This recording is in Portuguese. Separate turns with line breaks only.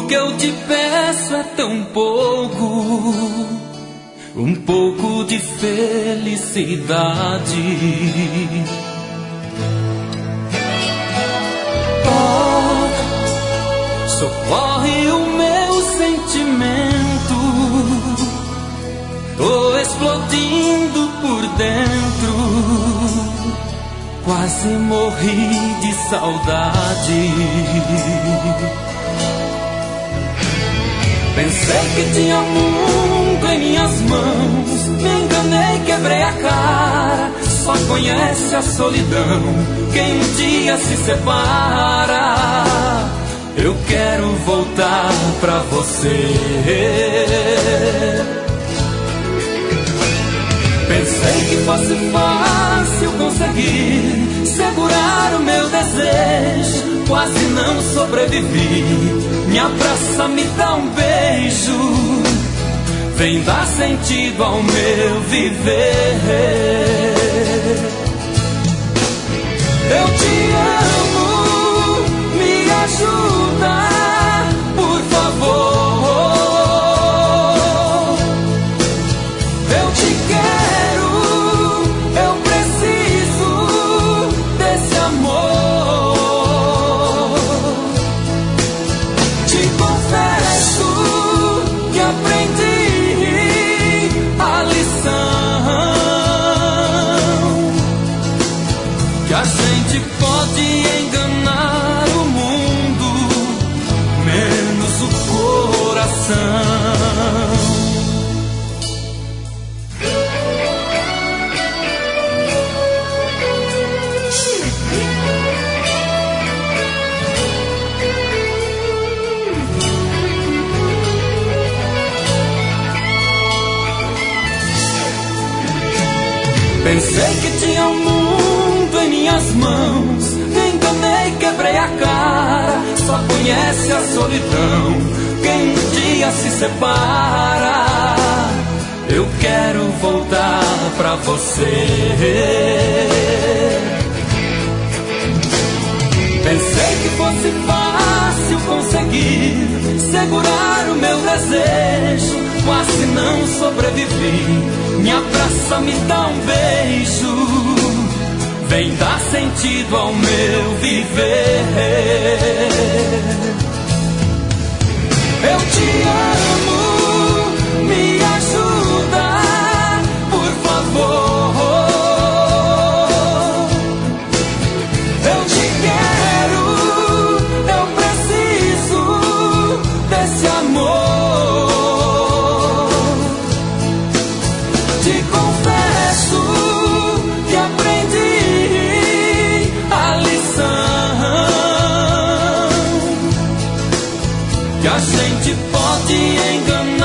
que eu te peço é tão pouco, um pouco de felicidade. Oh, socorre o meu sentimento, tô explodindo por dentro, quase morri de saudade. Pensei que tinha mundo em minhas mãos, me enganei, quebrei a cara. Só conhece a solidão quem um dia se separa. Eu quero voltar pra você. Pensei que fosse fácil conseguir segurar o meu desejo, quase não sobrevivi. Me abraça, me dá um beijo, vem dar sentido ao meu viver. Eu te amo, me ajuda, por favor. Eu te quero, eu preciso desse amor. Te confesso que aprendi a lição, que a gente pode enganar o mundo, menos o coração. Pensei que tinha um mundo em minhas mãos, me enganei, quebrei a cara. Só conhece a solidão quem um dia se separa. Eu quero voltar pra você. Pensei que fosse fácil conseguir segurar o meu desejo, quase não sobrevivi. Me abraça, me dá um beijo, vem dar sentido ao meu viver. Eu te amo, me ajuda, por favor. Eu te quero, eu preciso desse amor. Te confesso que aprendi a lição, que a gente pode enganar